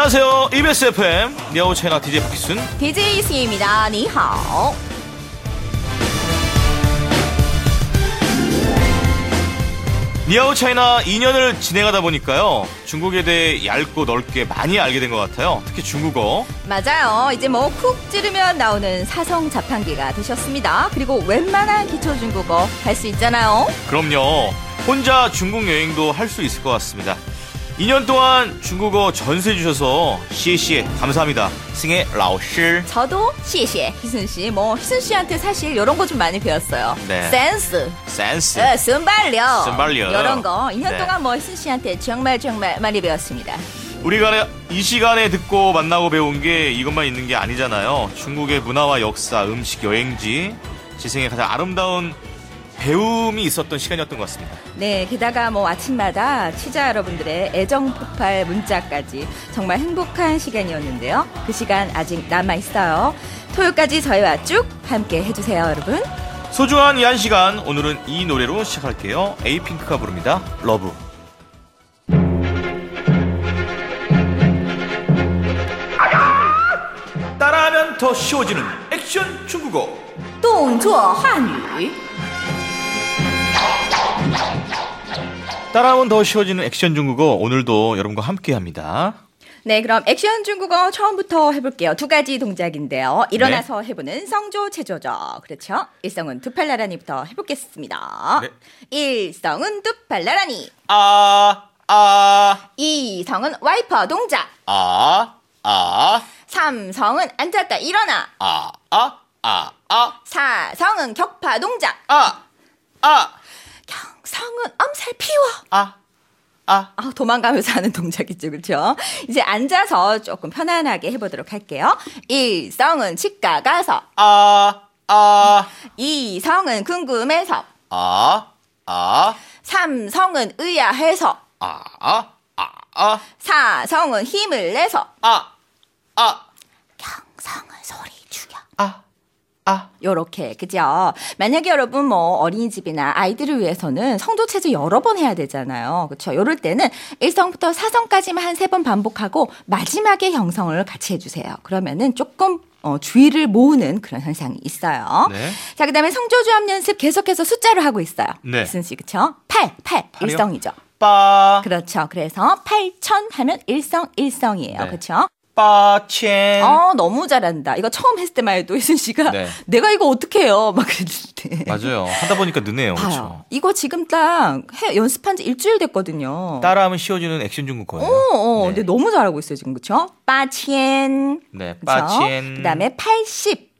안녕하세요. EBS FM 니아오 차이나 DJ 박희순 DJ 승희입니다. 니하오. 니아오 차이나 2년을 진행하다 보니까요, 중국에 대해 얇고 넓게 많이 알게 된 것 같아요. 특히 중국어. 맞아요. 이제 뭐 쿡 찌르면 나오는 사성 자판기가 되셨습니다. 그리고 웬만한 기초 중국어 할 수 있잖아요. 그럼요. 혼자 중국 여행도 할 수 있을 것 같습니다. 2년 동안 중국어 전수해 주셔서 시에시에 감사합니다. 승혜 라오씨. 저도 시시해 희순 씨. 뭐 희순 씨한테 사실 이런 거 좀 많이 배웠어요. 네. 센스, 순발력, 순발력. 이런 거 2년 네. 동안 뭐 희순 씨한테 정말 많이 배웠습니다. 우리가 이 시간에 듣고 만나고 배운 게 이것만 있는 게 아니잖아요. 중국의 문화와 역사, 음식, 여행지, 지생의 가장 아름다운 배움이 있었던 시간이었던 것 같습니다. 네, 게다가 뭐 아침마다 취자 여러분들의 애정 폭발 문자까지 정말 행복한 시간이었는데요. 그 시간 아직 남아있어요. 토요일까지 저희와 쭉 함께 해주세요, 여러분. 소중한 이 한 시간, 오늘은 이 노래로 시작할게요. 에이핑크가 부릅니다. 러브. 따라하면 더 쉬워지는 액션 중국어. 动作汉语 따라하면 더 쉬워지는 액션 중국어, 오늘도 여러분과 함께합니다. 네, 그럼 액션 중국어 처음부터 해볼게요. 두 가지 동작인데요. 일어나서 해보는 성조 체조죠. 그렇죠? 일성은 두 팔 나란히부터 해보겠습니다. 네. 일성은 두 팔 나란히. 이성은 와이퍼 동작. 삼성은 앉았다 일어나. 사성은 격파 동작. 경성은 엄살 피워. 도망가면서 하는 동작이죠, 그렇죠? 이제 앉아서 조금 편안하게 해보도록 할게요. 일성은 치과 가서. 이성은 궁금해서. 삼성은 의아해서. 사성은 힘을 내서. 경성은 소리 죽여. 요렇게, 그죠? 만약에 여러분 뭐 어린이집이나 아이들을 위해서는 성조체조 여러 번 해야 되잖아요. 그렇죠? 요럴 때는 1성부터 4성까지만 한 3번 반복하고 마지막에 형성을 같이 해주세요. 그러면은 조금 주의를 모으는 그런 현상이 있어요. 네. 자, 그 다음에 성조조합 연습 계속해서 숫자로 하고 있어요. 네. 무슨 씨, 그쵸? 8, 1성이죠. 그렇죠. 그래서 8천 하면 1성이에요. 네. 그렇죠? 빠첸. 너무 잘한다. 이거 처음 했을 때만 해도 희순 씨가 네. 내가 이거 어떻게 해요? 막 그랬는데. 맞아요. 하다 보니까 느네요. 봐요. 그렇죠. 이거 지금 딱 연습한 지 일주일 됐거든요. 따라하면 쉬워지는 액션 중국어예요. 네. 근데 너무 잘하고 있어요, 지금. 그쵸? 빠첸. 네, 그쵸? 빠첸. 그 다음에 80.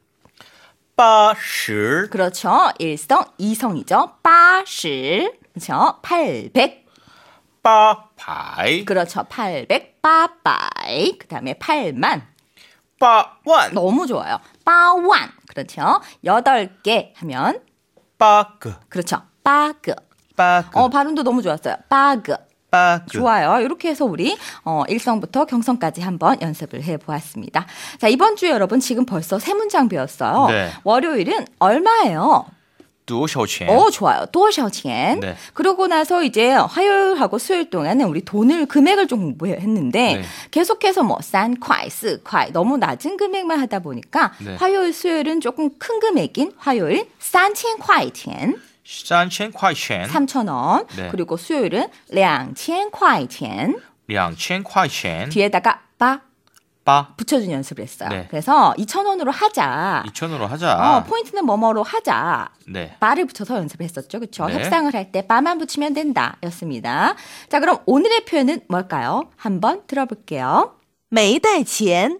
빠시. 그렇죠. 1성, 2성이죠. 빠시. 그렇죠. 800. 빠파이. 그렇죠. 800. 빠빠이. 그 다음에 8만. 빠완. 너무 좋아요. 빠완. 그렇죠. 8개 하면. 빠그. 그렇죠. 빠그. 빠그. 발음도 너무 좋았어요. 빠그. 빠그. 좋아요. 이렇게 해서 우리 일성부터 경성까지 한번 연습을 해보았습니다. 자, 이번 주에 여러분 지금 벌써 세 문장 배웠어요. 네. 월요일은 얼마예요? 多少钱? 좋아요. 多少钱? 네. 그러고 나서 이제 화요일하고 수요일 동안은 우리 금액을 좀 공부했는데 네. 계속해서 뭐 3块, 4块 너무 낮은 금액만 하다 보니까 네. 화요일, 수요일은 조금 큰 금액인 화요일 3,000块钱 3,000块钱. 3,000원. 네. 그리고 수요일은 2,000块钱 2,000块钱. 뒤에다가 빠 빠. 붙여준 연습을 했어요. 네. 그래서 2,000원으로 하자. 2,000원으로 하자. 포인트는 뭐뭐로 하자. 네. 빠를 붙여서 연습을 했었죠. 그렇죠? 네. 협상을 할 때 빠만 붙이면 된다 였습니다. 자, 그럼 오늘의 표현은 뭘까요? 한번 들어볼게요. 没带钱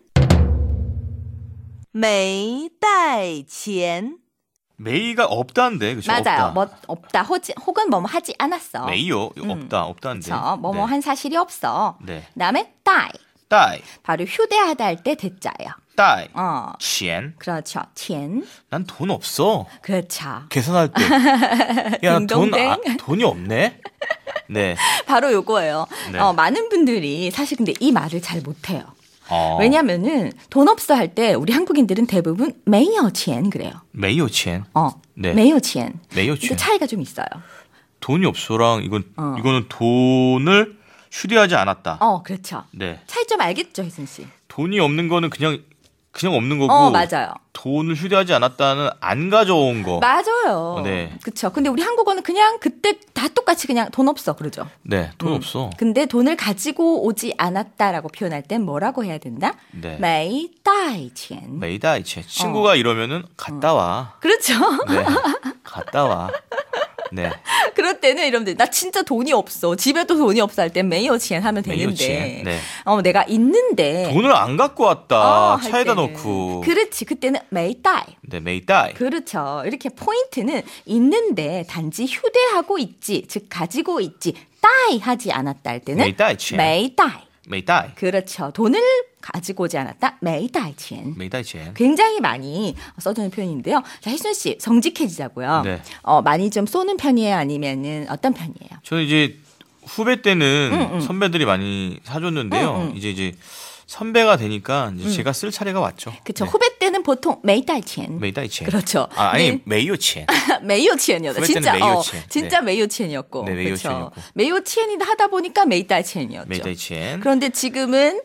没带钱 메이가 없다는데, 그렇죠? 맞아요. 없다. 뭐 없다. 혹은 뭐뭐 하지 않았어. 메이요? 없다는데. 그렇죠. 뭐뭐 한 사실이 없어. 네. 그다음에 따이. 따이. 바로 휴대하다 할 때 대자예요. 따이. 哦钱. 그렇죠. 钱. 난 돈 없어. 그렇죠. 계산할 때. 야, 딩동댕. 돈이 없네? 네. 바로 요거예요. 네. 많은 분들이 사실 근데 이 말을 잘 못해요. 왜냐면은 돈 없어 할 때 우리 한국인들은 대부분 没有钱 그래요. 没有钱. 네. 没有钱. 没有钱. 근데 차이가 좀 있어요. 돈이 없어랑 이거는 돈을 휴대하지 않았다. 그렇죠. 네. 차이점 알겠죠, 혜순 씨? 돈이 없는 거는 그냥 없는 거고. 맞아요. 돈을 휴대하지 않았다는 안 가져온 거. 맞아요. 네. 그쵸. 근데 우리 한국어는 그냥 그때 다 똑같이 그냥 돈 없어. 그러죠. 네, 돈 없어. 근데 돈을 가지고 오지 않았다라고 표현할 땐 뭐라고 해야 된다? 네. 没带钱. 메이다이체. 친구가 이러면은 갔다 와. 그렇죠. 네. 갔다 와. 네. 그럴 때는 이러면 나 진짜 돈이 없어. 집에도 돈이 없어 할 땐 메이어치엔 하면 되는데. 메이어치엔. 네. 내가 있는데. 돈을 안 갖고 왔다. 할 차에다 때는. 놓고. 그렇지. 그때는 메이다이. 네, 메이다이. 그렇죠. 이렇게 포인트는 있는데 단지 휴대하고 있지, 즉 가지고 있지, 따이 하지 않았다 할 때는 메이다이치. 메이다이. 메이다이. 그렇죠. 돈을 가지고 오지 않았다. 메이다이치엔. 메이다이체. 굉장히 많이 써주는 표현인데요. 자, 혜순 씨 정직해지자고요. 네. 많이 좀 쏘는 편이에요? 아니면은 어떤 편이에요? 저는 이제 후배 때는 선배들이 많이 사줬는데요. 이제 선배가 되니까 이제 제가 쓸 차례가 왔죠. 그렇죠. 네. 후배 때는 보통 메이다이치엔. 메이다이체. 그렇죠. 아니, 네. 메이오체. 메이오치엔이었다. 후배 때는 진짜 메이오치엔. 진짜 네. 메이오치엔이었고. 네, 메이오치엔이었고. 그렇죠. 메이오치엔이다 하다 보니까 메이다이치엔이었죠. 메이다이체. 그런데 지금은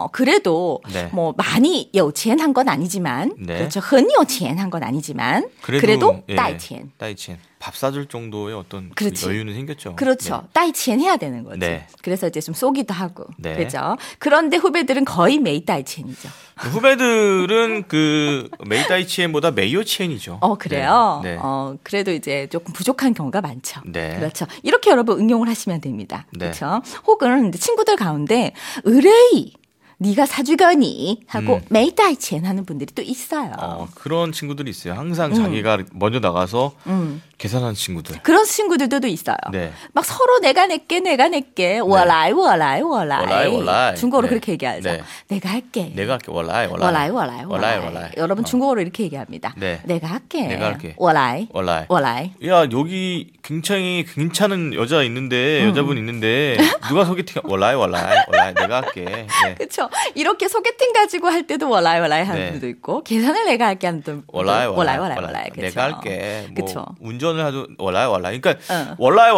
그래도 네. 뭐 많이有钱한 건 아니지만 네. 그렇죠. 很有钱한 건 아니지만 그래도 예, 带钱. 따이첸. 밥 사줄 정도의 어떤 그 그렇지. 여유는 생겼죠. 그렇죠. 带钱 해야 되는 거지. 네. 그래서 이제 좀 쏘기도 하고. 네. 그렇죠. 그런데 후배들은 거의 메이 带钱이죠. 후배들은 그 메이다이치엔보다 메이오치엔이죠. 그래요? 네. 네. 그래도 이제 조금 부족한 경우가 많죠. 네. 그렇죠. 이렇게 여러분 응용을 하시면 됩니다. 네. 그렇죠. 혹은 친구들 가운데 의뢰이 네가 사주거니 하고 메이다이첸 하는 분들이 또 있어요. 그런 친구들이 있어요. 항상 자기가 먼저 나가서 계산하는 친구들. 그런 친구들도 있어요. 네. 막 서로 내가 낼게, 워라이. 월라이. 중국어로 네. 그렇게 얘기하죠. 네. 내가 할게. 내가 할게. 월라이. 월라이. 여러분 중국어로 이렇게 얘기합니다. 네. 내가 할게. 월라이. 월라이. 야, 여기 굉장히 괜찮은 여자 있는데, 여자분 있는데, 누가 소개팅, 월라이. 내가 할게. 네. 그렇죠. 이렇게 소개팅 가지고 할 때도 월라이 하는 네. 분도 있고 계산을 내가 할게 하는 분도 월라이. 그쵸. 내가 할게. 뭐 그쵸. 운전을 하도 월라이. 그러니까 응.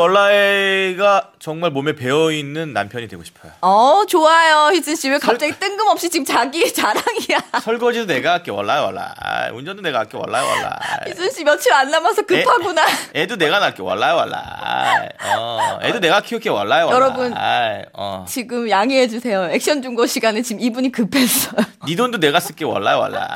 월라이가 정말 몸에 배어 있는 남편이 되고 싶어요. 좋아요. 희진 씨 왜 갑자기 뜬금없이 지금 자기 자랑이야. 설거지도 내가 할게. 월라이. 운전도 내가 할게. 월라이. 희진 씨 며칠 안 남아서 급하구나. 애도 내가 낳을게. 월라이. 애도 내가 키울게. 월라이. 여러분, 지금 양해해 주세요. 액션 중고 시간에 지금 이분이 급했어요. 네 돈도 내가 쓸게. 월라이.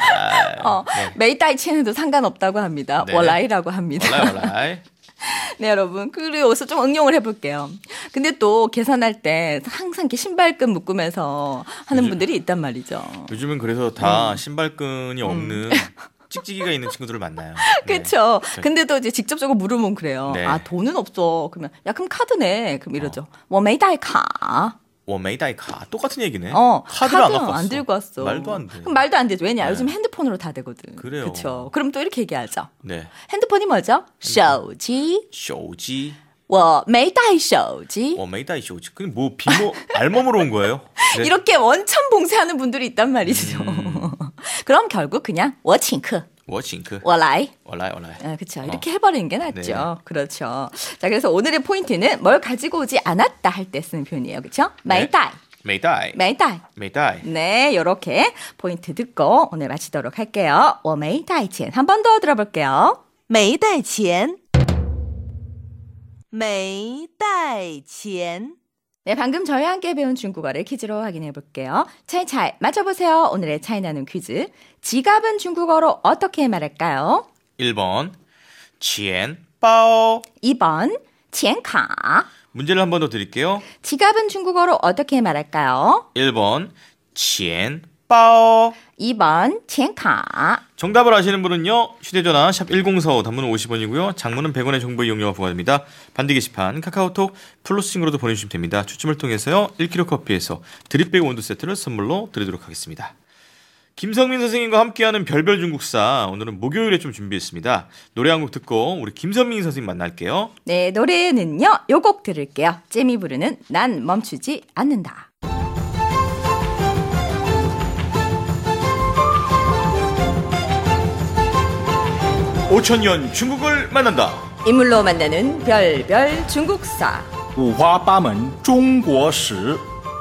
네. 메이다이첸에도 상관없다고 합니다. 네. 월라이라고 합니다. 월라이. 네, 여러분. 그리고 여기서 좀 응용을 해볼게요. 근데 또 계산할 때 항상 이렇게 신발끈 묶으면서 하는 분들이 있단 말이죠. 요즘은 그래서 다 신발끈이 없는 찍찍이가 있는 친구들을 만나요. 그렇죠. 근데도 이제 직접적으로 물으면 그래요. 네. 돈은 없어. 그러면 야 그럼 카드네. 그럼 이러죠. 뭐 메이다이 카. 메이다이카 똑같은 얘기네. 카드는 안 갖고 왔어. 안 들고 왔어. 말도 안 돼. 그럼 말도 안 되죠. 왜냐? 네. 요즘 핸드폰으로 다 되거든. 그래요. 그렇죠. 그럼 또 이렇게 얘기하죠. 네. 핸드폰이 뭐죠? 手机. 手机. 我没带手机. 메이다이 쇼지. 근데 뭐 비모 알몸으로 온 거예요? 네. 이렇게 원천 봉쇄하는 분들이 있단 말이죠. 그럼 결국 그냥 我请客. 我请客. 我来. 월라이. 그렇죠. 이렇게 해버리는 게 낫죠. 네. 그렇죠. 자, 그래서 오늘의 포인트는 뭘 가지고 오지 않았다 할 때 쓰는 표현이에요. 그렇죠? 메이다이. 메이다이. 메이다이. 네, 이렇게 포인트 듣고 오늘 마치도록 할게요. 我没带钱. 한 번 더 들어볼게요. 没带钱，没带钱。 네, 방금 저희와 함께 배운 중국어를 퀴즈로 확인해 볼게요. 차이차이 맞춰보세요. 오늘의 차이나는 퀴즈. 지갑은 중국어로 어떻게 말할까요? 1번 钱包. 2번 钱卡. 문제를 한 번 더 드릴게요. 지갑은 중국어로 어떻게 말할까요? 1번 钱包. 2번 钱卡. 정답을 아시는 분은요. 휴대전화 샵 1045 단문은 50원이고요. 장문은 100원의 정보 이용료가 부과됩니다. 반디 게시판 카카오톡 플러스 친구로도 보내주시면 됩니다. 추첨을 통해서요. 1kg 커피에서 드립백 원두 세트를 선물로 드리도록 하겠습니다. 김성민 선생님과 함께하는 별별 중국사 오늘은 목요일에 좀 준비했습니다. 노래 한 곡 듣고 우리 김성민 선생님 만날게요. 네, 노래는요. 요 곡 들을게요. 잼이 부르는 난 멈추지 않는다. 5000년 중국을 만난다. 인물로 만나는 별별 중국사. 五花八门中国史。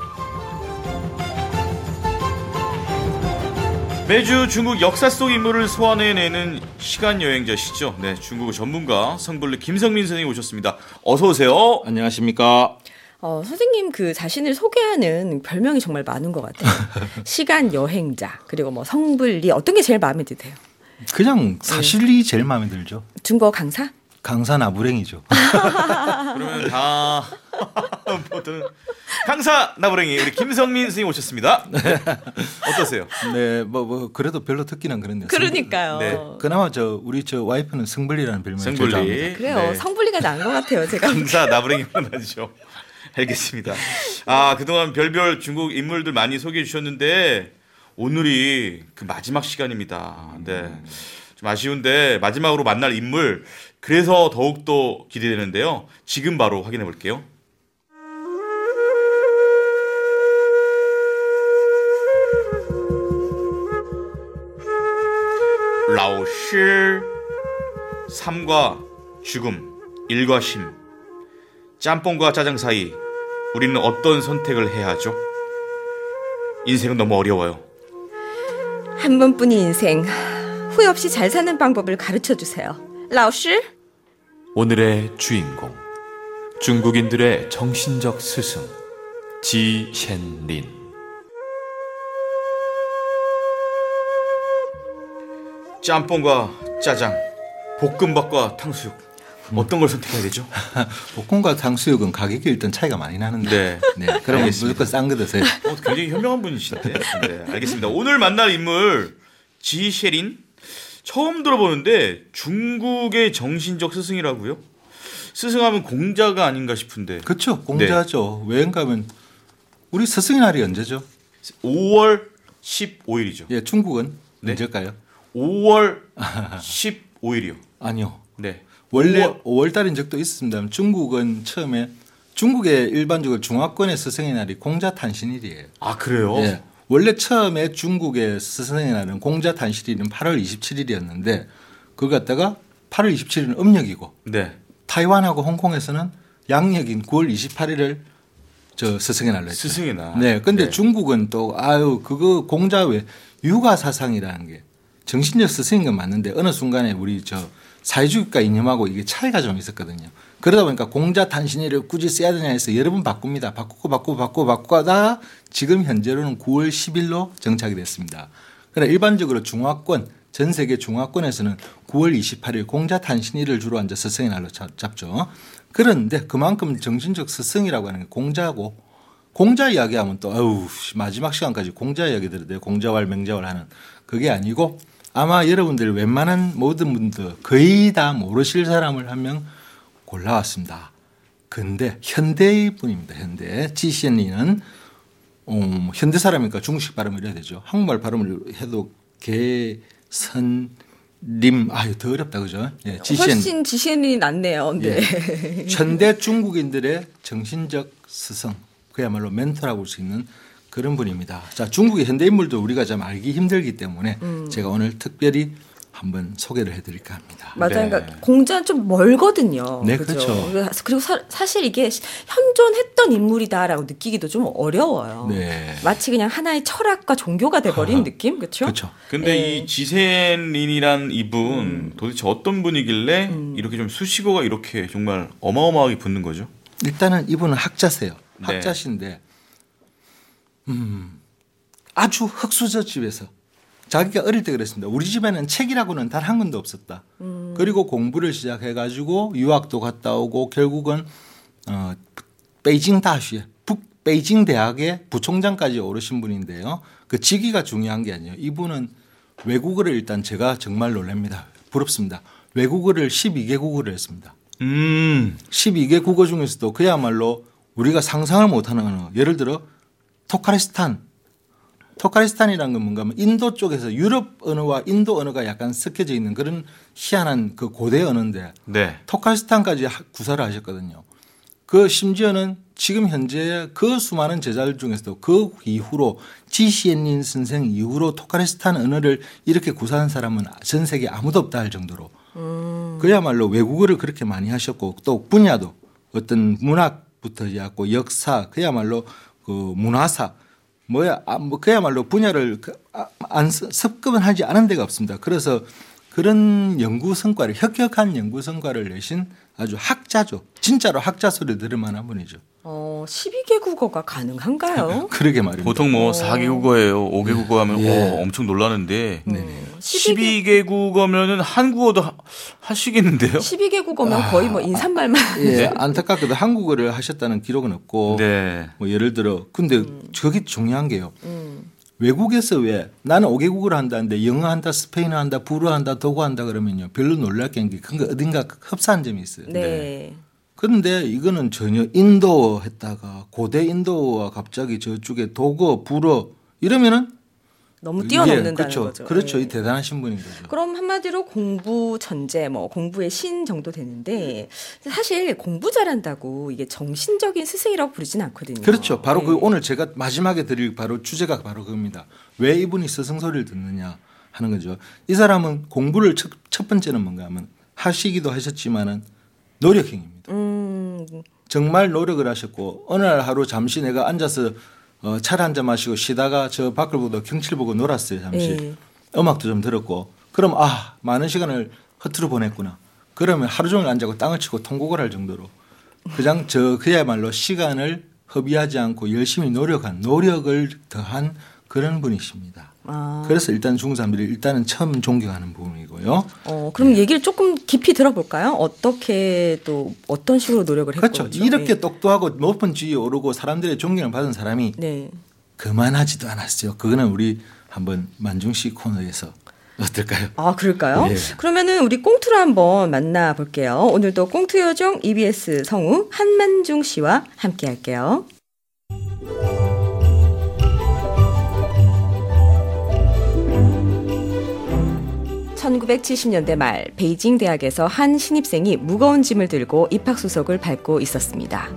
매주 중국 역사 속 인물을 소환해내는 시간 여행자시죠. 네, 중국 전문가 성불리 김성민 선생님 오셨습니다. 어서 오세요. 안녕하십니까? 선생님 그 자신을 소개하는 별명이 정말 많은 것 같아요. 시간 여행자, 그리고 뭐 성불리, 어떤 게 제일 마음에 드세요? 그냥 사실이 제일 마음에 들죠. 중국어 강사? 강사 나부랭이죠. 그러면 다 모든 강사 나부랭이 우리 김성민 선생님 오셨습니다. 어떠세요? 네, 뭐 그래도 별로 듣기는 그런데. 그러니까요. 네. 그나마 우리 와이프는 성불리라는 별명을 제일 성불리. 좋아합니다. 그래요. 네. 성불리가 나은 것 같아요. 제가. 강사 나부랭이만 하죠. 알겠습니다. 그동안 별별 중국 인물들 많이 소개해 주셨는데 오늘이 그 마지막 시간입니다. 네. 좀 아쉬운데 마지막으로 만날 인물, 그래서 더욱더 기대되는데요. 지금 바로 확인해 볼게요. 라오시, 삶과 죽음, 일과 심, 짬뽕과 짜장 사이 우리는 어떤 선택을 해야 하죠? 인생은 너무 어려워요. 한 번뿐인 인생, 후회 없이 잘 사는 방법을 가르쳐 주세요. 라오씨? 오늘의 주인공, 중국인들의 정신적 스승 지셴린. 짬뽕과 짜장, 볶음밥과 탕수육, 어떤 걸 선택해야 되죠? 볶음과 탕수육은 가격이 일단 차이가 많이 나는데. 네. 그러면 알겠습니다. 무조건 싼 거 드세요. 굉장히 현명한 분이신데. 네, 알겠습니다. 오늘 만날 인물 지셰린, 처음 들어보는데 중국의 정신적 스승이라고요? 스승하면 공자가 아닌가 싶은데. 그렇죠. 공자죠. 여행 가면 우리 스승의 날이 언제죠? 5월 15일이죠. 예, 중국은 네. 언제일까요? 5월 15일이요. 아니요. 네. 원래 5월 달인 적도 있습니다. 중국은 처음에 중국의 일반적으로 중화권의 스승의 날이 공자탄신일이에요. 아, 그래요? 예. 원래 처음에 중국의 스승의 날은 공자탄신일은 8월 27일이었는데 그걸 갖다가 8월 27일은 음력이고 네. 타이완하고 홍콩에서는 양력인 9월 28일을 스승의 날로 했죠. 스승의 날. 네. 근데 네. 중국은 또 그거 공자 외 육아 사상이라는 게 정신적 스승인 건 맞는데 어느 순간에 우리 사회주의과 이념하고 이게 차이가 좀 있었거든요. 그러다 보니까 공자 탄신일을 굳이 써야 되냐 해서 여러 번 바꿉니다. 바꾸다가 지금 현재로는 9월 10일로 정착이 됐습니다. 그러나 일반적으로 중화권, 전 세계 중화권에서는 9월 28일 공자 탄신일을 주로 앉아 스승의 날로 잡죠. 그런데 그만큼 정신적 스승이라고 하는 게 공자고, 공자 이야기하면 또 마지막 시간까지 공자 이야기 들어야 돼요. 공자왈 맹자왈 하는 그게 아니고 아마 여러분들 웬만한 모든 분들 거의 다 모르실 사람을 한 명 골라왔습니다. 근데 현대의 분입니다. 현대. 지시엔리는 현대 사람이니까 중국식 발음을 해야 되죠. 한국말 발음을 해도 개선림 더 어렵다 그죠? 예, 훨씬 지셴린이 낫네요. 네. 예. 현대 중국인들의 정신적 스승, 그야말로 멘토라고 볼 수 있는 그런 분입니다. 자, 중국의 현대 인물도 우리가 좀 알기 힘들기 때문에 제가 오늘 특별히 한번 소개를 해드릴까 합니다. 맞아요. 네. 그러니까 공자는 좀 멀거든요. 네, 그죠? 그렇죠. 그리고 사실 이게 현존했던 인물이다라고 느끼기도 좀 어려워요. 네. 마치 그냥 하나의 철학과 종교가 돼버린 느낌, 그렇죠? 그렇죠. 근데 이 지센린이란 이분 도대체 어떤 분이길래 이렇게 좀 수식어가 이렇게 정말 어마어마하게 붙는 거죠? 일단은 이분은 학자세요. 네. 학자신데 아주 흙수저 집에서 자기가 어릴 때 그랬습니다. 우리 집에는 책이라고는 단 한 권도 없었다. 그리고 공부를 시작해가지고 유학도 갔다 오고 결국은 베이징 다시에 베이징 대학의 부총장까지 오르신 분인데요. 그 직위가 중요한 게 아니에요. 이분은 외국어를 일단 제가 정말 놀랍니다. 부럽습니다. 외국어를 12개국어를 했습니다. 12개 국어 중에서도 그야말로 우리가 상상을 못하는 언어. 예를 들어 토카리스탄이라는 건 뭔가 하면 인도 쪽에서 유럽 언어와 인도 언어가 약간 섞여져 있는 그런 희한한 그 고대 언어인데 네. 토카리스탄까지 구사를 하셨거든요. 그 심지어는 지금 현재 그 수많은 제자들 중에서도 그 이후로 지시엔닌 선생 이후로 토카리스탄 언어를 이렇게 구사한 사람은 전 세계 아무도 없다 할 정도로 그야말로 외국어를 그렇게 많이 하셨고 또 분야도 어떤 문학 부터 해갖고 역사, 그야말로 그 문화사, 그야말로 분야를 습급은 하지 않은 데가 없습니다. 그래서 그런 연구 성과를, 혁혁한 연구 성과를 내신 아주 학자죠. 진짜로 학자 소리 들을 만한 분이죠. 12개 국어가 가능한가요? 그러게 말입니다. 보통 뭐 4개 국어예요. 5개 국어 하면 엄청 놀라는데 12개 국어면은 한국어도 하시겠는데요? 12개 국어면 거의 뭐 인사말만. 예, 안타깝게도 한국어를 하셨다는 기록은 없고 네. 뭐 예를 들어 근데 저게 중요한 게요. 외국에서 왜 나는 5개국어를 한다는데 영어 한다, 스페인어 한다, 불어 한다, 독어 한다 그러면요. 별로 놀랄 게 어딘가 흡사한 점이 있어요. 네. 그런데 이거는 전혀 인도어 했다가 고대 인도어와 갑자기 저쪽에 독어, 불어 이러면은 너무 뛰어넘는다는 그렇죠. 거죠. 그렇죠. 네. 이 대단하신 분인 거죠. 그럼 한마디로 공부 천재, 뭐 공부의 신 정도 되는데 사실 공부 잘한다고 이게 정신적인 스승이라고 부르진 않거든요. 그렇죠. 바로 네. 그 오늘 제가 마지막에 드릴 바로 주제가 바로 그겁니다. 왜 이분이 스승 소리를 듣느냐 하는 거죠. 이 사람은 공부를 첫 번째는 뭔가 하면 하시기도 하셨지만은 노력형입니다. 정말 노력을 하셨고 어느 날 하루 잠시 내가 앉아서 차를 한잔 마시고 쉬다가 저 밖을 보고 경치를 보고 놀았어요. 잠시. 네. 음악도 좀 들었고 그럼 많은 시간을 허투루 보냈구나. 그러면 하루 종일 앉아고 땅을 치고 통곡을 할 정도로 그냥 그야말로 시간을 허비하지 않고 열심히 노력을 더한 그런 분이십니다. 그래서 일단 중국 사람들이 일단은 처음 존경하는 부분이고요. 그럼 얘기를 조금 깊이 들어볼까요? 어떻게 또 어떤 식으로 노력을 했고 그렇죠. 이렇게 똑똑하고 높은 지위에 오르고 사람들의 존경을 받은 사람이 네. 그만하지도 않았어요. 그거는 우리 한번 만중씨 코너에서 어떨까요? 그럴까요? 예. 그러면은 우리 꽁투를 한번 만나볼게요. 오늘도 꽁투 요정 EBS 성우 한만중 씨와 함께 할게요. 1970년대 말 베이징 대학에서 한 신입생이 무거운 짐을 들고 입학수석을 밟고 있었습니다.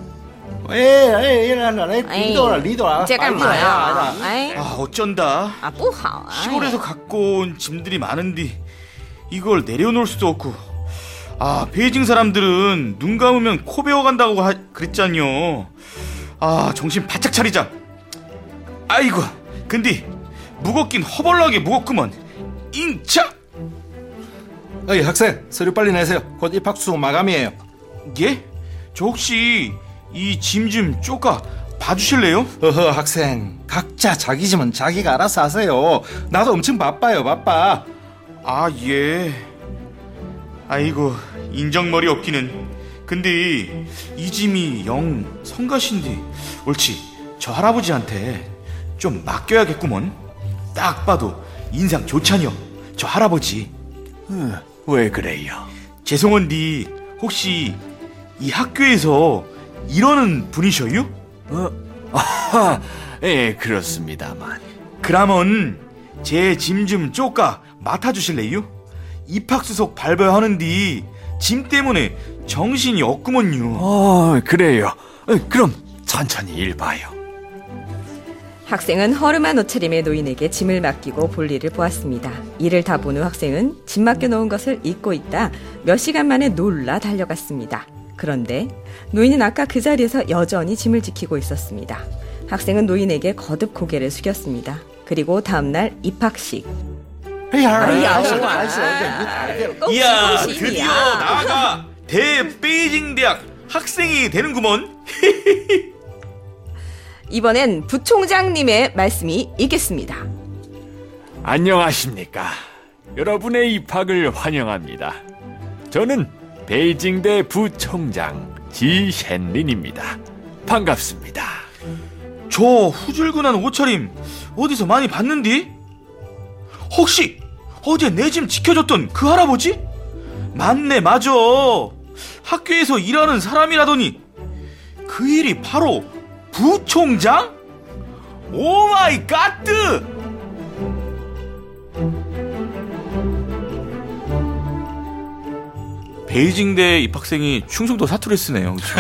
리더라. 제가 뭐야? 어쩐다. 뿌하. 시골에서 갖고 온 짐들이 많은데 이걸 내려놓을 수도 없고 베이징 사람들은 눈 감으면 코 베어간다고 그랬잖요. 정신 바짝 차리자. 아이고 근데 무겁긴 허벌나게 무겁구먼. 인차. 어이 학생 서류 빨리 내세요. 곧 입학수속 마감이에요. 예? 저 혹시 이 짐 좀 쪼까 봐주실래요? 학생 각자 자기 짐은 자기가 알아서 하세요. 나도 엄청 바빠요. 바빠. 예. 아이고 인정머리 없기는. 근데 이 짐이 영 성가신데 옳지 저 할아버지한테 좀 맡겨야겠구먼. 딱 봐도 인상 좋잖여 저 할아버지. 왜 그래요? 죄송한데 혹시 이 학교에서 일하는 분이셔요? 예, 그렇습니다만. 그러면 제 짐 좀 쪼까 맡아주실래요? 입학수속 밟아야 하는데 짐 때문에 정신이 없구먼요. 그래요. 그럼 천천히 일 봐요. 학생은 허름한 옷차림의 노인에게 짐을 맡기고 볼일을 보았습니다. 일을 다 본 후 학생은 짐 맡겨놓은 것을 잊고 있다 몇 시간 만에 놀라 달려갔습니다. 그런데 노인은 아까 그 자리에서 여전히 짐을 지키고 있었습니다. 학생은 노인에게 거듭 고개를 숙였습니다. 그리고 다음날 입학식. 이야 드디어 나가 베이징 대학 학생이 되는구먼. 이번엔 부총장님의 말씀이 있겠습니다. 안녕하십니까. 여러분의 입학을 환영합니다. 저는 베이징대 부총장 지현린입니다. 반갑습니다. 저 후줄근한 옷차림 어디서 많이 봤는디? 혹시 어제 내 짐 지켜줬던 그 할아버지? 맞네 맞아. 학교에서 일하는 사람이라더니 그 일이 바로 부총장? 오마이 갓! 베이징대 입학생이 충청도 사투리 쓰네요. 그렇죠?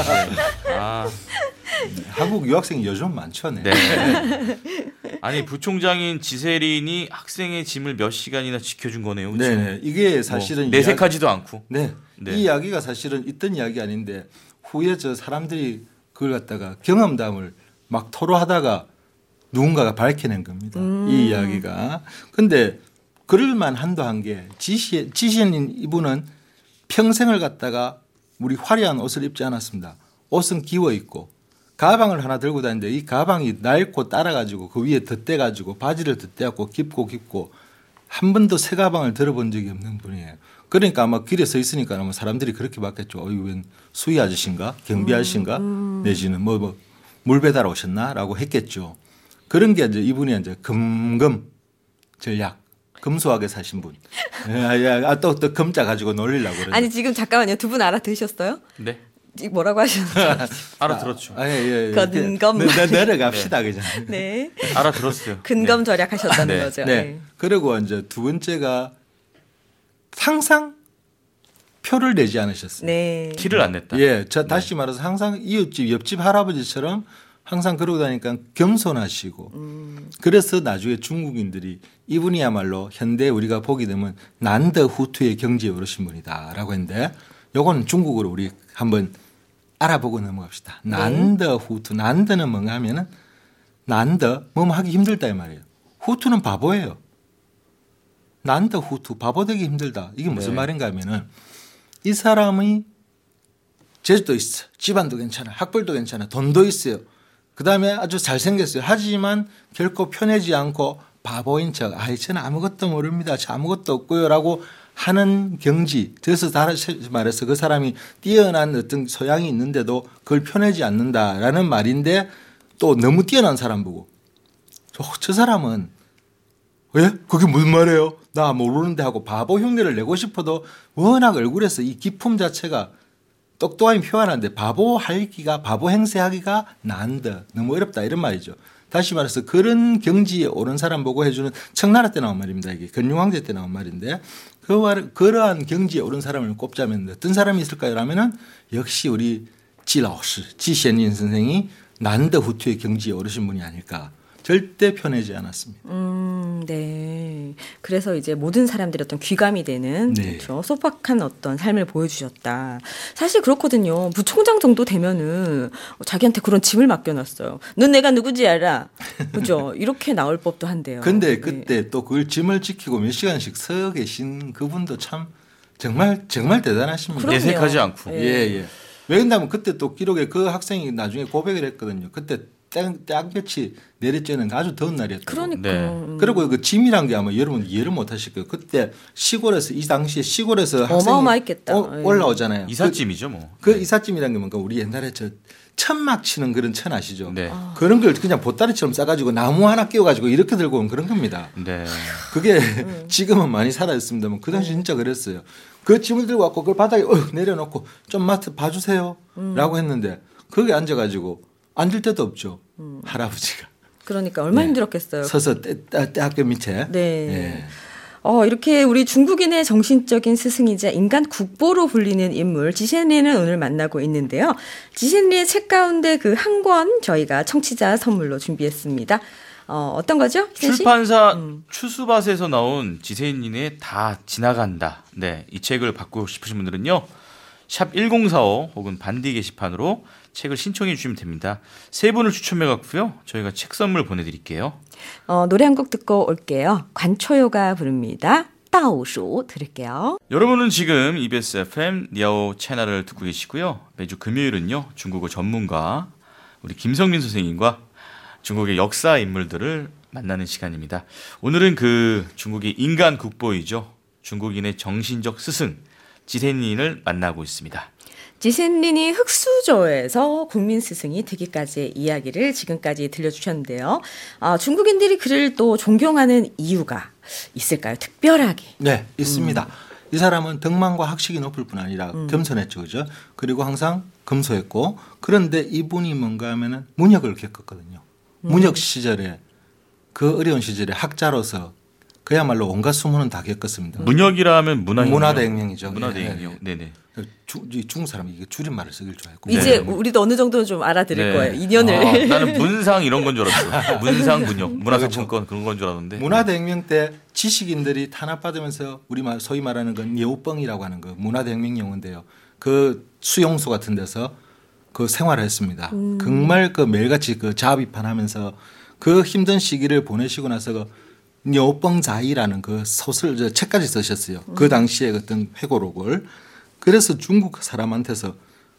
한국 유학생이 요즘 많죠. 네. 아니 부총장인 지세린이 학생의 짐을 몇 시간이나 지켜준 거네요. 그렇죠? 네, 이게 사실은 내색하지도 않고. 네. 네. 이 이야기가 사실은 있던 이야기 아닌데 후에 저 사람들이 그걸 갖다가 경험담을 막 토로하다가 누군가가 밝혀낸 겁니다. 이 이야기가. 근데 그럴만 한도 한 게 지시인 이분은 평생을 갖다가 우리 화려한 옷을 입지 않았습니다. 옷은 기워 입고 가방을 하나 들고 다니는데 이 가방이 낡고 따라가지고 그 위에 덧대가지고 바지를 덧대갖고 깊고 한 번도 새 가방을 들어본 적이 없는 분이에요. 그러니까 아마 길에 서 있으니까 아마 사람들이 그렇게 봤겠죠. 웬 수위 아저씨인가 경비 아저씨인가 내지는 물 배달 오셨나라고 했겠죠. 그런 게 이제 이분이 이제 금금 전략 금소하게 사신 분. 또 금자 가지고 놀리려고 그러죠. 아니 지금 잠깐만요. 두 분 알아들으셨어요? 네. 뭐라고 하셨어요? 알아들었죠. 예. 근검. 내려갑시다 그죠. 네. 알아들었어요. 근검 절약하셨다는 네. 거죠. 네. 그리고 이제 두 번째가 항상 표를 내지 않으셨어요. 네. 티를 안 냈다. 예, 저 다시 말해서 항상 이웃집 옆집 할아버지처럼 항상 그러고 다니까 겸손하시고 그래서 나중에 중국인들이 이분이야말로 현대 우리가 보게 되면 난더 후투의 경지에 오르신 분이다라고 했는데 요거는 중국어로 우리 한번 알아보고 넘어갑시다. 난더 후투. 난더는 뭔가 하면은 난더 뭐뭐 하기 힘들다 이 말이에요. 후투는 바보예요. 난더 후투 바보 되기 힘들다. 이게 무슨 말인가 하면은 이 사람이 재주도 있어. 집안도 괜찮아. 학벌도 괜찮아. 돈도 있어요. 그다음에 아주 잘생겼어요. 하지만 결코 편하지 않고 바보인 척. 아이 저는 아무것도 모릅니다. 저 아무것도 없고요. 라고 하는 경지. 그래서 다시 말해서 그 사람이 뛰어난 어떤 소양이 있는데도 그걸 편하지 않는다라는 말인데 또 너무 뛰어난 사람 보고 저 사람은 왜? 그게 무슨 말이에요? 나 모르는데 하고 바보 흉내를 내고 싶어도 워낙 얼굴에서 이 기품 자체가 똑똑함이 표현하는데 바보 행세하기가 난다. 너무 어렵다. 이런 말이죠. 다시 말해서 그런 경지에 오른 사람 보고 해주는 청나라 때 나온 말입니다. 이게 건雍왕제 때 나온 말인데 그러한 경지에 오른 사람을 꼽자면 어떤 사람이 있을까요? 라면은 역시 우리 지라오스, 지시엔린 선생이 난더 후투의 경지에 오르신 분이 아닐까. 절대 편하지 않았습니다. 네. 그래서 이제 모든 사람들이 어떤 귀감이 되는 네. 그렇죠. 소박한 어떤 삶을 보여주셨다. 사실 그렇거든요. 부총장 정도 되면은 자기한테 그런 짐을 맡겨놨어요. 넌 내가 누구지 알아? 그죠? 이렇게 나올 법도 한데요. 근데 그때 또 그걸 짐을 지키고 몇 시간씩 서 계신 그분도 참 정말 대단하십니다. 그럼요. 내색하지 않고. 예. 왜냐하면 그때 또 기록에 그 학생이 나중에 고백을 했거든요. 그때 땅볕이 내리쬐는 아주 더운 날이었다고. 그러니까. 네. 그리고 그 짐이란 게 아마 여러분 이해를 못 하실 거예요. 그때 시골에서 이 당시에 시골에서 학생이 어마어마했겠다. 올라오잖아요. 이삿짐이죠 뭐. 그 이삿짐이란 게 뭔가 우리 옛날에 저 천막 치는 그런 천 아시죠? 네. 그런 걸 그냥 보따리처럼 싸가지고 나무 하나 끼워가지고 이렇게 들고 온 그런 겁니다. 네. 그게 지금은 많이 사라졌습니다만 그 당시 진짜 그랬어요. 그 짐을 들고 왔고 그걸 바닥에 내려놓고 좀 봐주세요 라고 했는데 거기 앉아가지고 앉을 데도 없죠. 할아버지가. 그러니까 얼마나 네. 힘들었겠어요. 서서 학교 밑에. 네. 예. 이렇게 우리 중국인의 정신적인 스승이자 인간 국보로 불리는 인물 지센린을 오늘 만나고 있는데요. 지센린의 책 가운데 그 한 권 저희가 청취자 선물로 준비했습니다. 어떤 거죠? 희선 씨? 출판사 추수밭에서 나온 지세인님의 다 지나간다. 네, 이 책을 받고 싶으신 분들은요. 샵 1045 혹은 반디 게시판으로 책을 신청해 주시면 됩니다. 세 분을 추첨해 갖고요. 저희가 책 선물 보내드릴게요. 노래 한 곡 듣고 올게요. 관초요가 부릅니다. 따오쇼 들을게요. 여러분은 지금 EBS FM 니아오 채널을 듣고 계시고요. 매주 금요일은요. 중국어 전문가 우리 김성민 선생님과 중국의 역사 인물들을 만나는 시간입니다. 오늘은 그 중국의 인간 국보이죠. 중국인의 정신적 스승 지센린을 만나고 있습니다. 지센린이 흑수저에서 국민 스승이 되기까지의 이야기를 지금까지 들려주셨는데요. 중국인들이 그를 또 존경하는 이유가 있을까요? 특별하게. 네, 있습니다. 이 사람은 덕망과 학식이 높을 뿐 아니라 겸손했죠. 그죠? 그리고 항상 검소했고 그런데 이분이 뭔가 하면은 문역을 겪었거든요. 문역 시절에 그 어려운 시절에 학자로서 그야말로 온갖 수모는 다 겪었습니다. 문역이라면 문화대혁명이죠. 문화대혁명. 네네. 중국 사람이 이게 줄임말을 쓰길 좋아했고. 이제 우리도 어느 정도는 좀 알아들을 네. 거예요. 인연을. 나는 문상 이런 건 줄 알았어. 문상 문역, 문화상품권 그런 건 줄 알았는데. 문화대혁명 때 지식인들이 탄압받으면서 우리 소위 말하는 건 여우뻥이라고 하는 거 문화대혁명 용어인데요. 그 수용소 같은 데서 그 생활을 했습니다. 정말 그 매일같이 그 자비판하면서 그 힘든 시기를 보내시고 나서 그 녀뻥자이라는 그 소설 책까지 쓰셨어요. 그 당시에 어떤 회고록을. 그래서 중국 사람한테서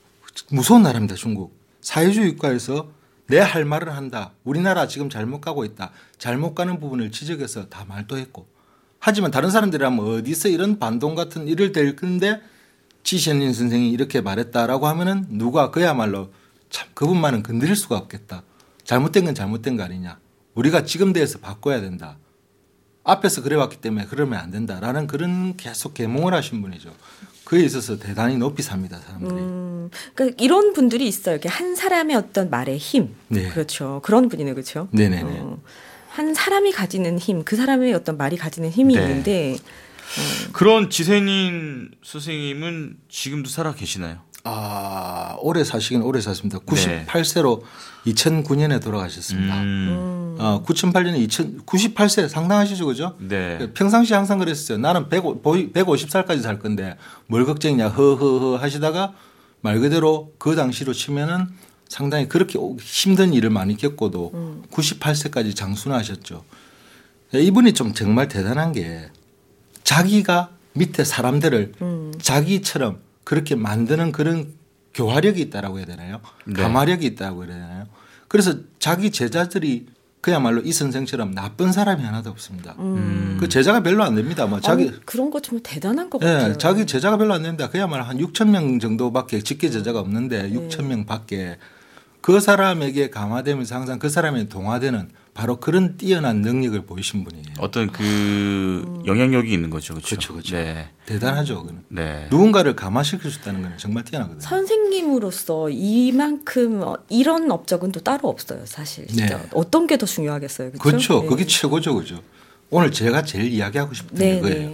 무서운 나라입니다. 중국. 사회주의 국가에서 내 할 말을 한다. 우리나라 지금 잘못 가고 있다. 잘못 가는 부분을 지적해서 다 말도 했고. 하지만 다른 사람들이라면 어디서 이런 반동 같은 일을 댈 건데 지시현린 선생이 이렇게 말했다라고 하면은 누가 그야말로 참 그분만은 건드릴 수가 없겠다. 잘못된 건 잘못된 거 아니냐. 우리가 지금 대해서 바꿔야 된다. 앞에서 그래왔기 때문에 그러면 안 된다라는 그런 계속 계몽을 하신 분이죠. 그에 있어서 대단히 높이 삽니다, 사람들이. 그러니까 이런 분들이 있어요. 이렇게 한 사람의 어떤 말의 힘. 네. 그렇죠. 그런 분이네, 그렇죠. 네네네. 한 사람이 가지는 힘, 그 사람의 어떤 말이 가지는 힘이 네. 있는데 그런 지세닌 스승님은 지금도 살아 계시나요? 아, 오래 사시긴 오래 사십니다. 98세로 2009년에 돌아가셨습니다. 2008년에 98세 상당하시죠, 그죠? 네. 평상시에 항상 그랬어요. 나는 150살까지 살 건데 뭘 걱정이냐, 허허허 하시다가 말 그대로 그 당시로 치면은 상당히 그렇게 힘든 일을 많이 겪고도 98세까지 장순하셨죠. 이분이 좀 정말 대단한 게 자기가 밑에 사람들을 자기처럼 그렇게 만드는 그런 교화력이 있다라고 해야 되나요? 네. 감화력이 있다고 해야 되나요? 그래서 자기 제자들이 그야말로 이 선생처럼 나쁜 사람이 하나도 없습니다. 그 제자가 별로 안 됩니다. 뭐 자기 그런 거 좀 대단한 것 예, 같아요. 자기 제자가 별로 안 됩니다. 그야말로 한 6천 명 정도밖에 직계 제자가 없는데 6천 명 밖에 그 사람에게 감화되면서 항상 그 사람에 동화되는 바로 그런 뛰어난 능력을 보이신 분이에요. 어떤 그 영향력이 있는 거죠. 그렇죠. 그렇죠, 그렇죠. 네. 대단하죠. 그는. 네. 누군가를 감화시킬 수 있다는 건 정말 뛰어나거든요. 선생님으로서 이만큼 이런 업적은 또 따로 없어요, 사실. 진짜. 네. 어떤 게 더 중요하겠어요, 그렇죠? 그렇죠. 네. 그게 최고죠, 그죠. 오늘 제가 제일 이야기하고 싶은 게 네, 그거예요. 네.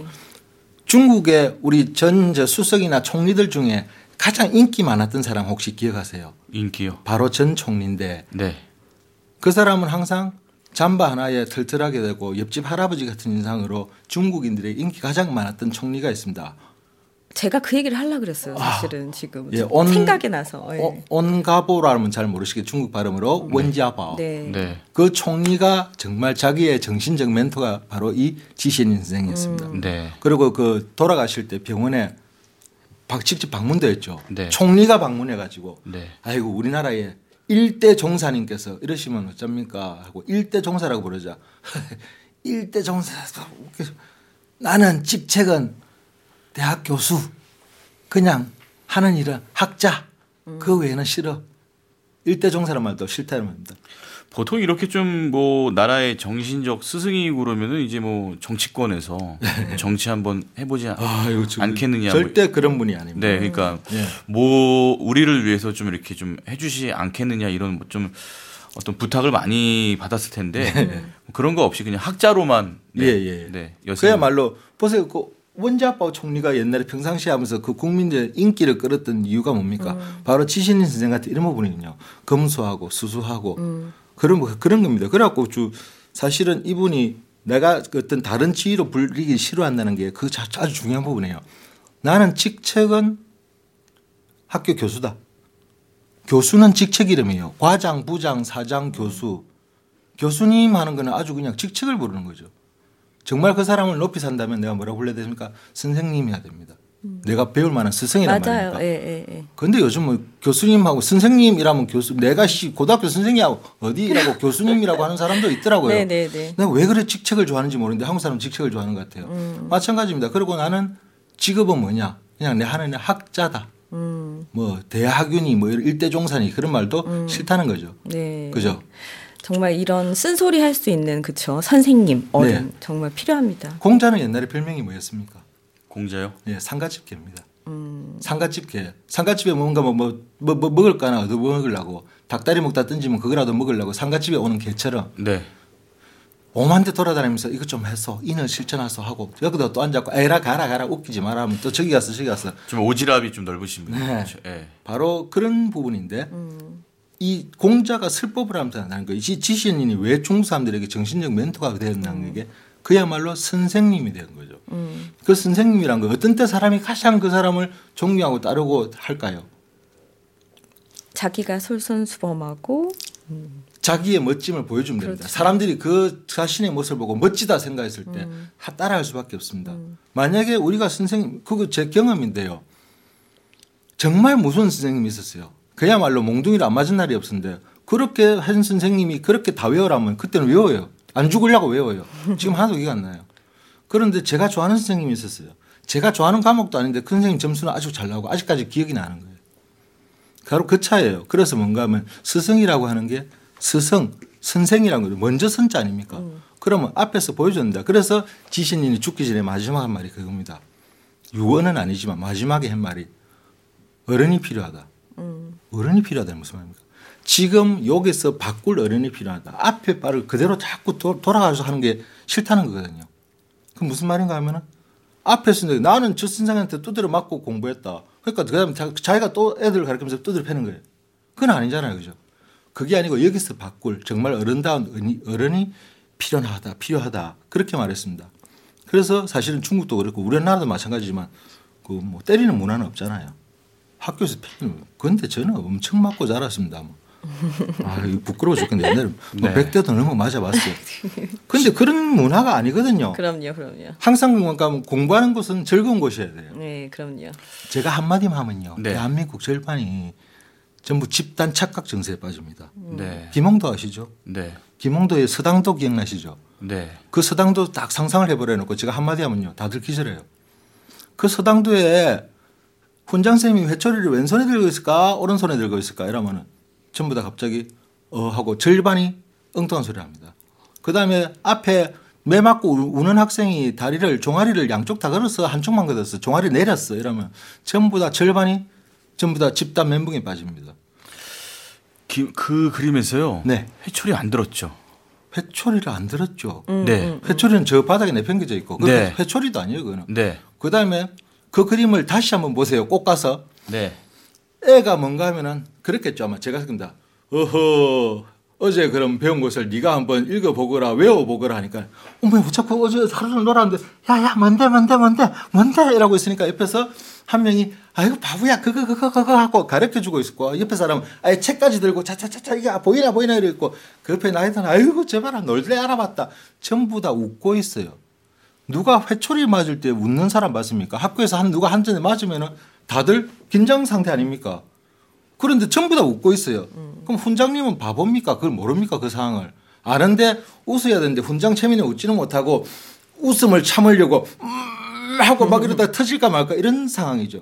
중국의 우리 전 수석이나 총리들 중에 가장 인기 많았던 사람 혹시 기억하세요? 인기요. 바로 전 총리인데 네. 그 사람은 항상 잠바 하나에 털털하게 되고 옆집 할아버지 같은 인상으로 중국인들의 인기 가장 많았던 총리가 있습니다. 제가 그 얘기를 하려고 그랬어요, 사실은 지금. 예, 생각이 나서. 예. 온가보라면 잘 모르시겠 중국 발음으로 원자바오. 네. 네. 그 총리가 정말 자기의 정신적 멘토가 바로 이 지시닌 선생이었습니다. 네. 그리고 그 돌아가실 때 병원에 직접 방문도 했죠. 네. 총리가 방문해가지고 네. 아이고 우리나라에 일대 종사님께서 이러시면 어쩝니까 하고 일대 종사라고 부르자. 일대 종사 나는 직책은 대학 교수 그냥 하는 일은 학자 그 외에는 싫어. 일대 종사란 말도 싫다는 말입니다. 보통 이렇게 좀 뭐 나라의 정신적 스승이고 그러면은 이제 뭐 정치권에서 정치 한번 해보지 않겠느냐. 절대 그런 분이 아닙니다. 네, 그러니까 예. 뭐 우리를 위해서 좀 이렇게 좀 해주시 않겠느냐 이런 뭐 좀 어떤 부탁을 많이 받았을 텐데 그런 거 없이 그냥 학자로만 네, 예. 네, 그야말로 보세요. 그 원자바오 총리가 옛날에 평상시에 하면서 그 국민들의 인기를 끌었던 이유가 뭡니까? 바로 지신인 선생 같은 이런 부분이군요. 검소하고 수수하고 그런 겁니다. 그래갖고 사실은 이분이 내가 어떤 다른 지위로 불리기 싫어한다는 게 그 아주 중요한 부분이에요. 나는 직책은 학교 교수다. 교수는 직책 이름이에요. 과장, 부장, 사장, 교수. 교수님 하는 거는 아주 그냥 직책을 부르는 거죠. 정말 그 사람을 높이 산다면 내가 뭐라고 불러야 됩니까? 선생님이어야 됩니다. 내가 배울 만한 스승이란 맞아요. 말입니까? 예. 그런데 요즘 뭐 교수님하고 선생님이라면 교수, 내가 고등학교 선생님하고 어디라고 교수님이라고 하는 사람도 있더라고요. 네네네. 내가 왜 그래 직책을 좋아하는지 모르는데 한국 사람은 직책을 좋아하는 것 같아요. 마찬가지입니다. 그리고 나는 직업은 뭐냐? 그냥 내 하는 학자다. 뭐 대학윤이 뭐 일대종사니 그런 말도 싫다는 거죠. 네. 그죠? 정말 이런 쓴소리 할 수 있는 그쵸 선생님 어른 네. 정말 필요합니다. 공자는 옛날에 별명이 뭐였습니까? 공자요? 예, 상가집개입니다. 상가집개. 상가집에 뭔가 뭐 먹을 거 하나 얻어 먹으려고 닭다리 먹다 던지면 그거라도 먹으려고 상가집에 오는 개처럼 네. 오만 대 돌아다니면서 이것 좀 해서 인을 실천하소 하고 여기다 또 앉았고 에라 가라 웃기지 마라 하면 또 저기 갔어 좀 오지랖이 좀 넓으신 분. 네. 그렇죠. 네. 바로 그런 부분인데 이 공자가 설법을 하면서 나는 거예요. 지신인이 왜 중국 사람들에게 정신적 멘토가 되었나는 게 그야말로 선생님이 된 거죠. 그 선생님이란 거 어떤 때 사람이 가장 그 사람을 존경하고 따르고 할까요? 자기가 솔선수범하고 자기의 멋짐을 보여주면 됩니다. 그렇죠. 사람들이 그 자신의 모습을 보고 멋지다 생각했을 때 따라할 수밖에 없습니다. 만약에 우리가 선생님, 그거 제 경험인데요. 정말 무서운 선생님이 있었어요. 그야말로 몽둥이를 안 맞은 날이 없었는데 그렇게 한 선생님이 그렇게 다 외우라면 그때는 외워요. 안 죽으려고 외워요. 지금 하나도 기억 안 나요. 그런데 제가 좋아하는 선생님이 있었어요. 제가 좋아하는 과목도 아닌데 그 선생님 점수는 아주 잘 나오고 아직까지 기억이 나는 거예요. 바로 그 차이예요. 그래서 뭔가 하면 스승이라고 하는 게 스승, 선생이라는 거예요. 먼저 선자 아닙니까? 그러면 앞에서 보여준다. 그래서 지신인이 죽기 전에 마지막 한 말이 그겁니다. 유언은 아니지만 마지막에 한 말이 어른이 필요하다. 어른이 필요하다는 무슨 말입니까? 지금 여기서 바꿀 어른이 필요하다. 앞에 말을 그대로 자꾸 돌아가서 하는 게 싫다는 거거든요. 그럼 무슨 말인가 하면은 앞에서 나는 저 선생한테 두드려 맞고 공부했다. 그러니까 그다음에 자기가 또 애들 가르치면서 두드려 패는 거예요. 그건 아니잖아요. 그죠? 그게 아니고 여기서 바꿀 정말 어른다운 어른이 필요하다. 그렇게 말했습니다. 그래서 사실은 중국도 그렇고 우리나라도 마찬가지지만 그 뭐 때리는 문화는 없잖아요. 학교에서 패는. 그런데 저는 엄청 맞고 자랐습니다. 뭐. 아, 부끄러워 죽겠는데 옛날에 뭐 100대도 넘어 맞아봤어요. 그런데 그런 문화가 아니거든요. 그럼요. 항상 공부하는 곳은 즐거운 곳이어야 돼요. 네, 그럼요. 제가 한마디만 하면요. 네. 대한민국 절반이 전부 집단 착각 증세에 빠집니다. 네. 김홍도 아시죠? 네. 김홍도의 서당도 기억나시죠? 네. 그 서당도 딱 상상을 해버려 놓고 제가 한마디 하면요. 다들 기절해요. 그 서당도에 훈장쌤이 회초리를 왼손에 들고 있을까 오른손에 들고 있을까 이러면은 전부 다 갑자기 하고 절반이 엉뚱한 소리를 합니다. 그다음에 앞에 매 맞고 우는 학생이 종아리를 양쪽 다 걸어서 한쪽만 걷었어. 종아리 내렸어. 이러면 전부 다 절반이 전부 다 집단 멘붕에 빠집니다. 그 그림에서요. 네. 회초리 안 들었죠. 회초리를 안 들었죠. 네. 회초리는 저 바닥에 내팽겨져 있고. 네. 회초리도 아니에요. 그거는. 네. 그다음에 그 그림을 다시 한번 보세요. 꼭 가서. 네. 애가 뭔가 하면은 그렇겠죠. 아마 제가 생각합니다. 어제 그럼 배운 것을 네가 한번 읽어보거라 외워보거라 하니까 어머 자꾸 어제 하루 종일 놀았는데 야야 뭔데 이라고 있으니까 옆에서 한 명이 아이고 바보야 그거 하고 가르쳐주고 있었고 옆에 사람은 아예 책까지 들고 차차차차 이게 보이나 이러고 그 옆에 나이든 아이고 제발 놀래 알아봤다. 전부 다 웃고 있어요. 누가 회초리 맞을 때 웃는 사람 봤습니까? 학교에서 누가 한 잔에 맞으면은 다들 긴장 상태 아닙니까? 그런데 전부 다 웃고 있어요. 그럼 훈장님은 바보입니까? 그걸 모릅니까? 그 상황을. 아는데 웃어야 되는데 훈장 체면에 웃지는 못하고 웃음을 참으려고 하고 막 이러다 터질까 말까 이런 상황이죠.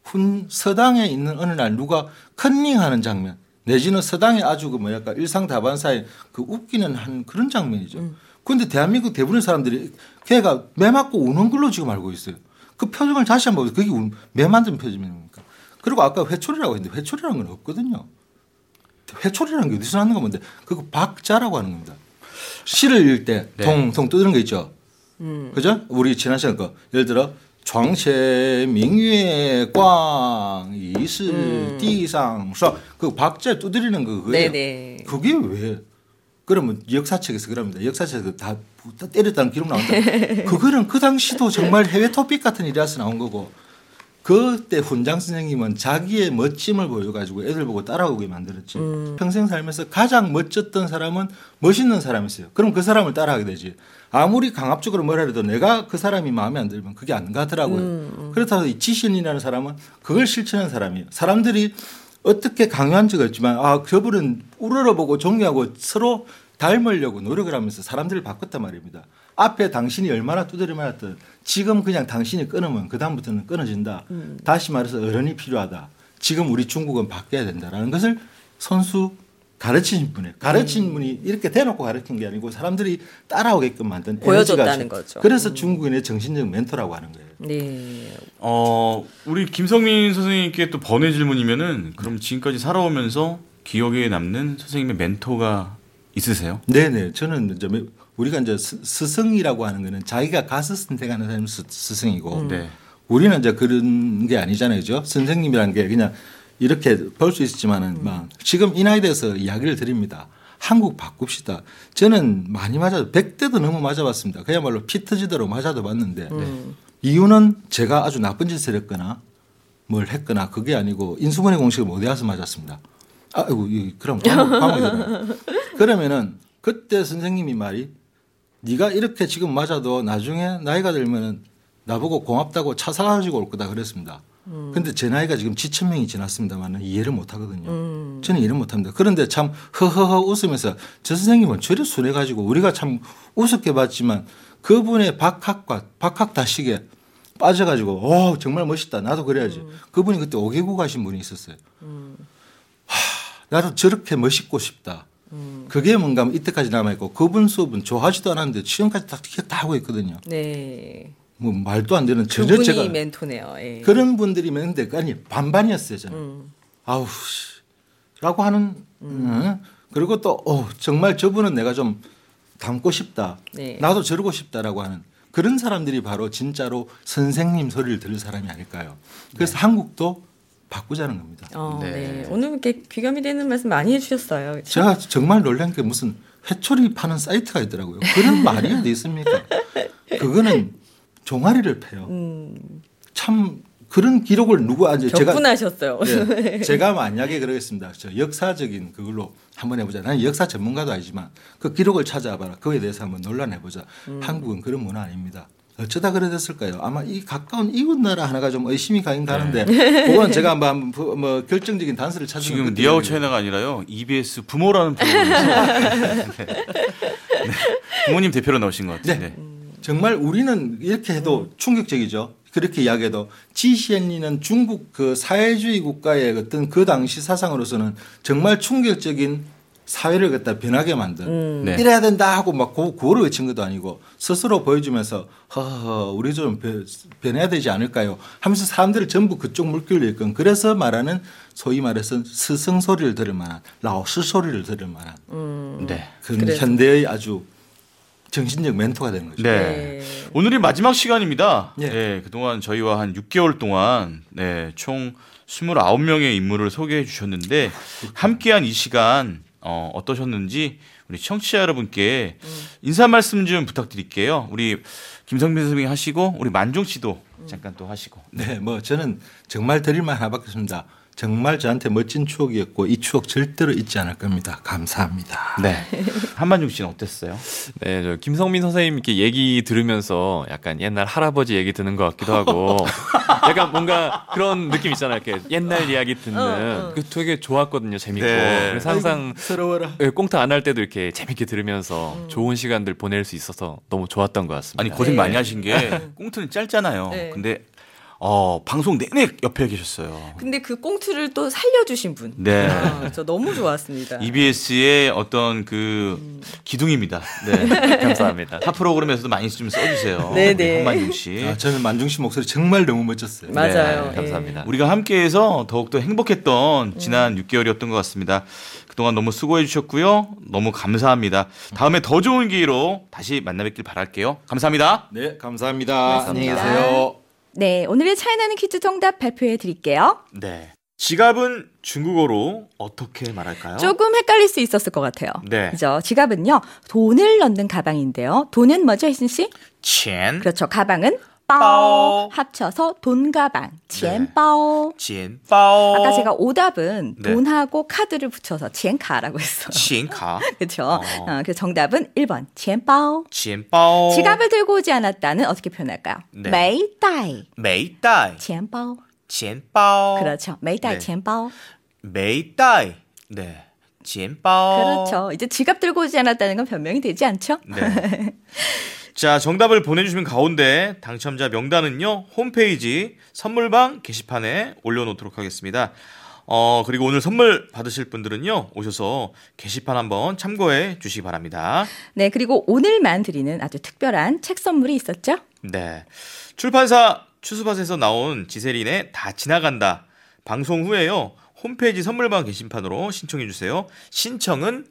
서당에 있는 어느 날 누가 컨닝하는 장면 내지는 서당에 아주 일상다반사의 그 웃기는 한 그런 장면이죠. 그런데 대한민국 대부분의 사람들이 걔가 매 맞고 우는 걸로 지금 알고 있어요. 그 표정을 다시 한번 보세요. 그게 매 만든 표정입니까? 그리고 아까 회초리라고 했는데 회초리라는 건 없거든요. 회초리라는 게 어디서 나는 건데 그거 박자라고 하는 겁니다. 시를 읽을 때 통통 두드는 거 있죠. 그죠? 우리 지난 시간 거 예를 들어 광채明月光 이스地上 그 박자에 두드리는 거 그거예요. 네네. 그게 왜? 그러면 역사책에서 그럽니다. 역사책에서 다 때렸다는 기록 나온다. 그거는 그 당시도 정말 해외 토픽 같은 일이라서 나온 거고 그때 훈장 선생님은 자기의 멋짐을 보여가지고 애들 보고 따라오게 만들었지. 평생 살면서 가장 멋졌던 사람은 멋있는 사람이었어요. 그럼 그 사람을 따라하게 되지. 아무리 강압적으로 뭐라 해도 내가 그 사람이 마음에 안 들면 그게 안 가더라고요. 그렇다고 이 지신이라는 사람은 그걸 실천한 사람이에요. 사람들이 어떻게 강요한 적이 없지만 저분은 우러러보고 존경하고 서로 닮으려고 노력을 하면서 사람들을 바꿨단 말입니다. 앞에 당신이 얼마나 두드려 맞았든 지금 그냥 당신이 끊으면 그다음부터는 끊어진다. 다시 말해서 어른이 필요하다. 지금 우리 중국은 바뀌어야 된다라는 것을 선수 가르치신 분이에요. 가르친 분이 이렇게 대놓고 가르친 게 아니고 사람들이 따라오게끔 만든 보여줬다는 거죠. 그래서 중국인의 정신적 멘토라고 하는 거예요. 네. 우리 김성민 선생님께 또 번외 질문이면은 그럼 지금까지 살아오면서 기억에 남는 선생님의 멘토가 있으세요? 네네. 저는 이제 우리가 이제 스승이라고 하는 거는 자기가 가서 선택하는 사람이 스승이고 네. 우리는 이제 그런 게 아니잖아요. 그죠? 선생님이라는 게 그냥 이렇게 볼 수 있지만은 막 지금 이 나이 돼서 이야기를 드립니다. 한국 바꿉시다. 저는 많이 100대도 넘어 맞아봤습니다. 그야말로 피 터지도록 맞아도 봤는데 이유는 제가 아주 나쁜 짓을 했거나 뭘 했거나 그게 아니고 인수분해 공식을 못 외워서 맞았습니다. 아이고, 그럼 과목이 들어요. 그러면은 그때 선생님이 말이 네가 이렇게 지금 맞아도 나중에 나이가 들면은 나보고 고맙다고 차 사가지고 올 거다 그랬습니다. 근데 제 나이가 지금 지천명이 지났습니다만 이해를 못 하거든요. 저는 이해를 못 합니다. 그런데 참 허허허 웃으면서 저 선생님은 저리 순해가지고 우리가 참 우습게 봤지만 그분의 박학다식에 빠져가지고 정말 멋있다. 나도 그래야지. 그분이 그때 5개국 가신 분이 있었어요. 나도 저렇게 멋있고 싶다. 그게 뭔가 하면 이때까지 남아있고 그분 수업은 좋아하지도 않았는데 지금까지 다 하고 있거든요. 네. 뭐 말도 안 되는 전혀 그분이 제가 멘토네요. 예. 그런 분들이 있는데 아니 반반이었어요 저는. 아우 라고 하는 그리고 또 정말 저분은 내가 좀 닮고 싶다. 네. 나도 저러고 싶다라고 하는 그런 사람들이 바로 진짜로 선생님 소리를 들을 사람이 아닐까요. 그래서 한국도 바꾸자는 겁니다. 네. 오늘 이렇게 귀감이 되는 말씀 많이 해주셨어요. 그렇죠? 제가 정말 놀란 게 무슨 회초리 파는 사이트가 있더라고요. 그런 말이 어디 있습니까? 그거는 종아리를 패요. 참 그런 기록을 격분하셨어요. 네, 제가 만약에 그러겠습니다. 저 역사적인 그걸로 한번 해보자. 나는 역사 전문가도 아니지만 그 기록을 찾아봐라. 그거에 대해서 한번 논란해보자. 한국은 그런 문화 아닙니다. 어쩌다 그래 됐을까요? 아마 이 가까운 이웃 나라 하나가 좀 의심이 가긴 가는데 그건 제가 한번 뭐 결정적인 단서를 찾으면 지금 니아우 차이나가 아니라요. EBS 부모라는 프로그램에서 네. 부모님 대표로 나오신 것 같은데. 네. 정말 우리는 이렇게 해도 충격적이죠. 그렇게 이야기해도 지시엔리는 중국 그 사회주의 국가의 어떤 그 당시 사상으로서는 정말 충격적인 사회를 갖다 변하게 만든 네. 이래야 된다 하고 막 구호를 외친 것도 아니고 스스로 보여주면서 허허 우리 좀 변해야 되지 않을까요 하면서 사람들을 전부 그쪽 물결로 이끌 그래서 말하는 소위 말해서 스승 소리를 들을 만한 라오스 소리를 들을 만한 네. 그런 현대의 아주 정신적 멘토가 되는 거죠. 네. 오늘이 마지막 시간입니다. 네. 네, 그동안 저희와 한 6개월 동안 총 29명의 인물을 소개해 주셨는데 함께한 이 시간 어떠셨는지 우리 청취자 여러분께 인사 말씀 좀 부탁드릴게요. 우리 김성빈 선생님이 하시고 우리 만종 씨도 잠깐 또 하시고. 네, 뭐 저는 정말 드릴 말 하나밖에 없습니다. 정말 저한테 멋진 추억이었고 이 추억 절대로 잊지 않을 겁니다. 감사합니다. 네. 한만중 씨는 어땠어요? 네, 저 김성민 선생님 이렇게 얘기 들으면서 약간 옛날 할아버지 얘기 듣는 것 같기도 하고 약간 뭔가 그런 느낌 있잖아요. 이렇게 옛날 이야기 듣는 그 되게 좋았거든요. 재밌고. 네. 그래서 항상 서러워라. 꽁트 안 할 때도 이렇게 재밌게 들으면서 좋은 시간들 보낼 수 있어서 너무 좋았던 것 같습니다. 아니 고생 많이 하신 게 꽁트는 짧잖아요. 네. 근데 방송 내내 옆에 계셨어요. 근데 그 꽁트를 또 살려주신 분. 네. 저 너무 좋았습니다. EBS의 어떤 그 기둥입니다. 네. 감사합니다. 타 프로그램에서도 많이 좀 써주세요. 네네. 한만중 씨. 저는 만중 씨 목소리 정말 너무 멋졌어요. 맞아요. 네, 감사합니다. 우리가 함께해서 더욱더 행복했던 지난 6개월이었던 것 같습니다. 그동안 너무 수고해 주셨고요. 너무 감사합니다. 다음에 더 좋은 기회로 다시 만나 뵙길 바랄게요. 감사합니다. 네, 감사합니다. 안녕히 감사합니다. 계세요. 네, 오늘의 차이나는 퀴즈 정답 발표해 드릴게요. 네. 지갑은 중국어로 어떻게 말할까요? 조금 헷갈릴 수 있었을 것 같아요. 네. 그죠? 지갑은요, 돈을 넣는 가방인데요. 돈은 뭐죠, 혜진 씨? 钱 그렇죠. 가방은 빠오. 빠오 합쳐서 돈 가방, 钱包. 钱包 아까 제가 오답은 네. 돈하고 카드를 붙여서 钱卡라고 했어요. 钱卡 그렇죠. 그래서 정답은 1번 钱包. 钱包 지갑을 들고 오지 않았다는 어떻게 표현할까요? 네. 没带没带钱包. 钱包 그렇죠. 没带 네. 钱包. 没带 네. 钱包 그렇죠. 이제 지갑 들고 오지 않았다는 건 변명이 되지 않죠? 네. 자, 정답을 보내주시면 가운데 당첨자 명단은요, 홈페이지 선물방 게시판에 올려놓도록 하겠습니다. 그리고 오늘 선물 받으실 분들은요, 오셔서 게시판 한번 참고해 주시기 바랍니다. 네, 그리고 오늘만 드리는 아주 특별한 책 선물이 있었죠? 네. 출판사 추수밭에서 나온 지세린의 다 지나간다. 방송 후에요, 홈페이지 선물방 게시판으로 신청해 주세요. 신청은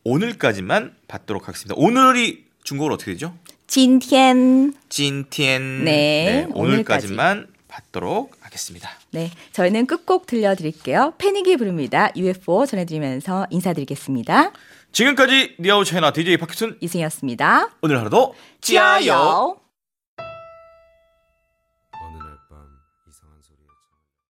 오늘까지만 받도록 하겠습니다. 오늘이 중국어로 어떻게 되죠? 今天. 今天 네, 오늘까지만 받도록 하겠습니다. 네, 저희는 끝곡 들려드릴게요. 패닉이 부릅니다. UFO 전해드리면서 인사드리겠습니다. 지금까지 니아우 차이나 DJ 박희순 이승이었습니다. 오늘 하루도 加油!